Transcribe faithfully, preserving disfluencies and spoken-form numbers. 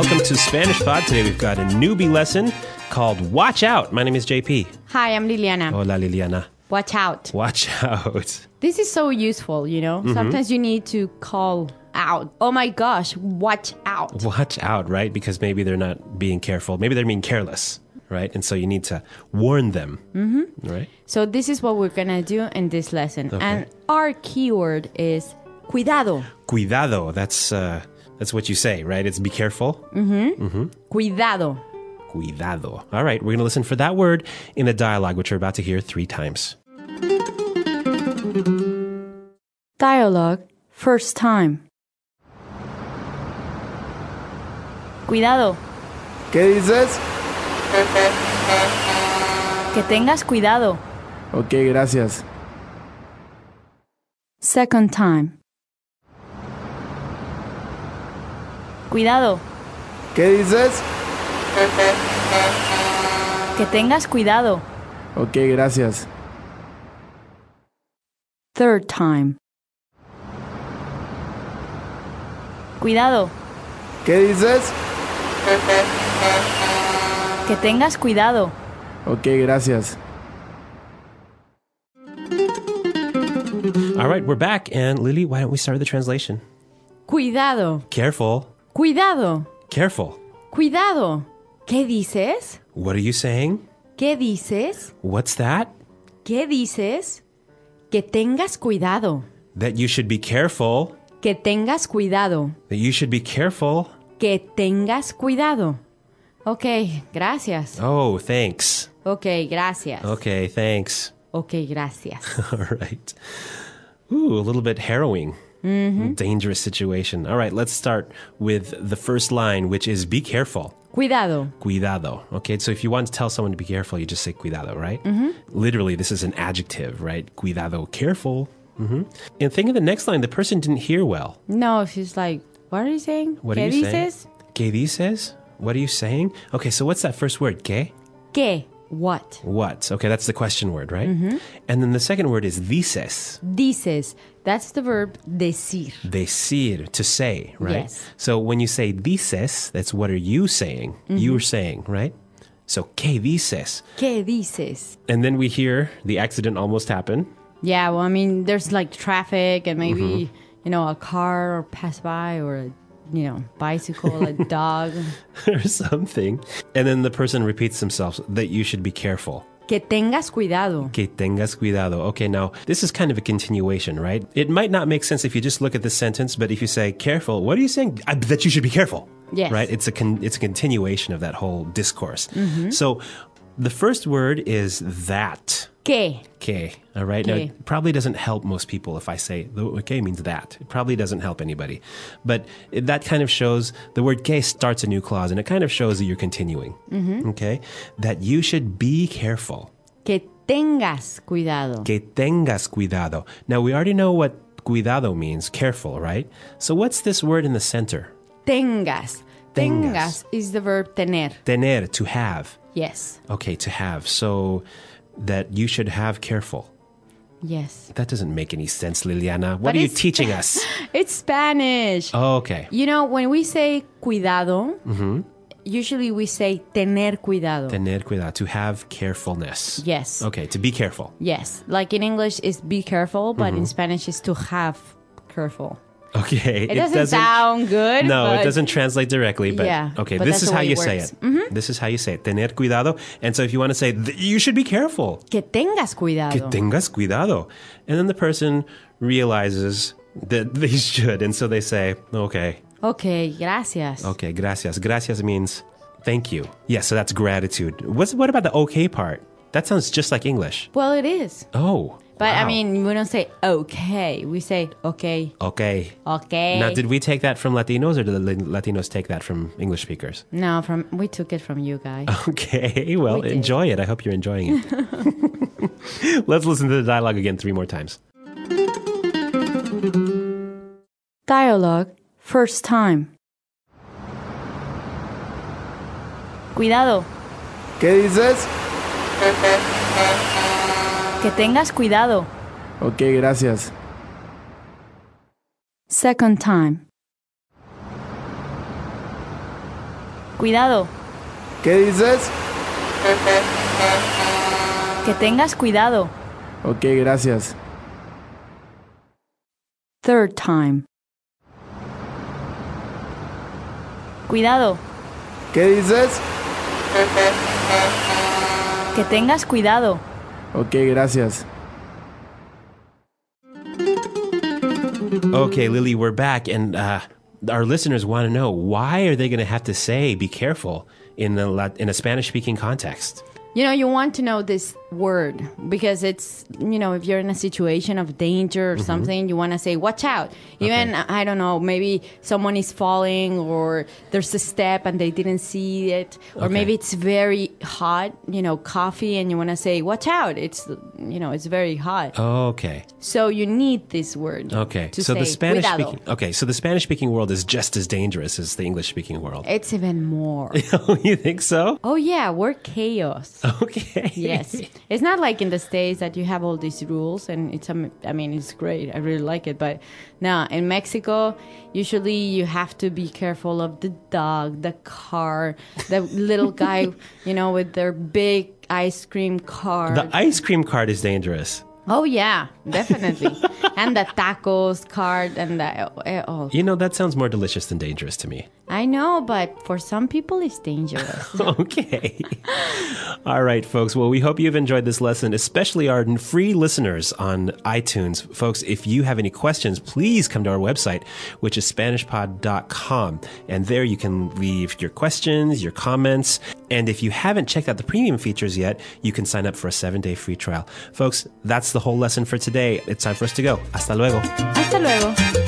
welcome to Spanish Pod. Today we've got a newbie lesson called Watch Out. My name is J P. Hi, I'm Liliana. Hola, Liliana. Watch out. Watch out. This is so useful, you know? Mm-hmm. Sometimes you need to call out. Oh my gosh, watch out. Watch out, right? Because maybe they're not being careful. Maybe they're being careless, right? And so you need to warn them, mm-hmm. right? So this is what we're going to do in this lesson. Okay. And our keyword is cuidado. Cuidado. That's, uh, that's what you say, right? It's be careful. Mm-hmm. Mm-hmm. Cuidado. Cuidado. All right, we're going to listen for that word in a dialogue, which we're about to hear three times. Dialogue, first time. Cuidado. ¿Qué dices? Que tengas cuidado. Ok, gracias. Second time. Cuidado. ¿Qué dices? Que tengas cuidado. Ok, gracias. Third time. Cuidado. ¿Qué dices? Que tengas cuidado. Ok, gracias. All right, we're back. And Lily, why don't we start with the translation? Cuidado. Careful. Cuidado. Careful. Cuidado. ¿Qué dices? What are you saying? ¿Qué dices? What's that? ¿Qué dices? Que tengas cuidado. That you should be careful. Que tengas cuidado. That you should be careful. Que tengas cuidado. Ok, gracias. Oh, thanks. Ok, gracias. Okay, thanks. Ok, gracias. All right. Ooh, a little bit harrowing. Mm-hmm. Dangerous situation. All right, let's start with the first line, which is be careful. Cuidado. Cuidado. Okay, so if you want to tell someone to be careful, you just say cuidado, right? Mm-hmm. Literally, this is an adjective, right? Cuidado, careful. Mm-hmm. And think of the next line. The person didn't hear well. No, she's like, what are you saying? What ¿Qué are you dices? saying? ¿Qué dices? What are you saying? Okay, so what's that first word? ¿Qué? ¿Qué? What? What? Okay, that's the question word, right? Mm-hmm. And then the second word is dices. Dices. That's the verb decir. Decir, to say, right? Yes. So when you say dices, that's what are you saying? Mm-hmm. You're saying, right? So, ¿qué dices? ¿Qué dices? And then we hear the accident almost happen. Yeah, well, I mean, there's like traffic and maybe, Mm-hmm. you know, a car or pass by or a, you know, bicycle, a dog. Or something. And then the person repeats themselves that you should be careful. Que tengas cuidado. Que tengas cuidado. Okay, now, this is kind of a continuation, right? It might not make sense if you just look at this sentence, but if you say careful, what are you saying? I, that you should be careful. Yes. Right? It's a con- it's a continuation of that whole discourse. Mm-hmm. So the first word is that. Que. Que. All right? Now, Que. it probably doesn't help most people if I say, the que means that. It probably doesn't help anybody. But it, that kind of shows, the word que starts a new clause, and it kind of shows that you're continuing. Mm-hmm. Okay? That you should be careful. Que tengas cuidado. Que tengas cuidado. Now, we already know what cuidado means, careful, right? So what's this word in the center? Tengas. Tengas. Tengas is the verb tener. Tener, to have. Yes. Okay, to have. So that you should have careful. Yes. That doesn't make any sense, Liliana. What But are you it's- teaching us? It's Spanish. Oh, okay. You know, when we say cuidado, mm-hmm. usually we say tener cuidado. Tener cuidado, to have carefulness. Yes. Okay, to be careful. Yes. Like in English, it's be careful, but mm-hmm. in Spanish, it's to have careful. Okay. It, doesn't, sound good. No, but it doesn't translate directly, but yeah, okay, but this that's is the how way you it say works. it. Mm-hmm. This is how you say it. Tener cuidado. And so if you want to say, you should be careful. Que tengas cuidado. Que tengas cuidado. And then the person realizes that they should. And so they say, okay. Okay, gracias. Okay, gracias. Gracias means thank you. Yes, so that's gratitude. What's, what about the okay part? That sounds just like English. Well, it is. Oh. But wow. I mean, we don't say okay. We say okay. Okay. Okay. Now, did we take that from Latinos or did the Latinos take that from English speakers? No, from we took it from you guys. Okay, well, We did. enjoy it. I hope you're enjoying it. Let's listen to the dialogue again three more times. Dialogue, first time. Cuidado. ¿Qué dices? Que tengas cuidado. Ok, gracias. Second time. Cuidado. ¿Qué dices? Que tengas cuidado. Ok, gracias. Third time. Cuidado. ¿Qué dices? Que tengas cuidado. Ok, gracias. Okay, Lily, we're back, and uh, our listeners want to know, why are they going to have to say "be careful" in a Lat- in a Spanish-speaking context? You know, you want to know this word because it's, you know, if you're in a situation of danger or mm-hmm. something, you want to say, watch out. Even, okay. I don't know, maybe someone is falling or there's a step and they didn't see it. Or okay. maybe it's very hot, you know, coffee, and you want to say, watch out. It's, you know, it's very hot. Oh, okay. So you need this word. Okay. To so say, the Spanish cuidado. speaking, okay. So the Spanish speaking world is just as dangerous as the English speaking world. It's even more. You think so? Oh, yeah. We're chaos. Okay. Yes. It's not like in the States that you have all these rules and it's, um, I mean, it's great. I really like it. But no, in Mexico, usually you have to be careful of the dog, the car, the little guy, you know, with their big ice cream cart. The ice cream cart is dangerous. Oh, yeah, definitely. And the tacos cart and the... Oh. You know, that sounds more delicious than dangerous to me. I know, but for some people, it's dangerous. Okay. All right, folks. Well, we hope you've enjoyed this lesson, especially our free listeners on iTunes. Folks, if you have any questions, please come to our website, which is Spanish pod dot com. And there you can leave your questions, your comments. And if you haven't checked out the premium features yet, you can sign up for a seven-day free trial. Folks, that's the whole lesson for today. It's time for us to go. Hasta luego. Hasta luego.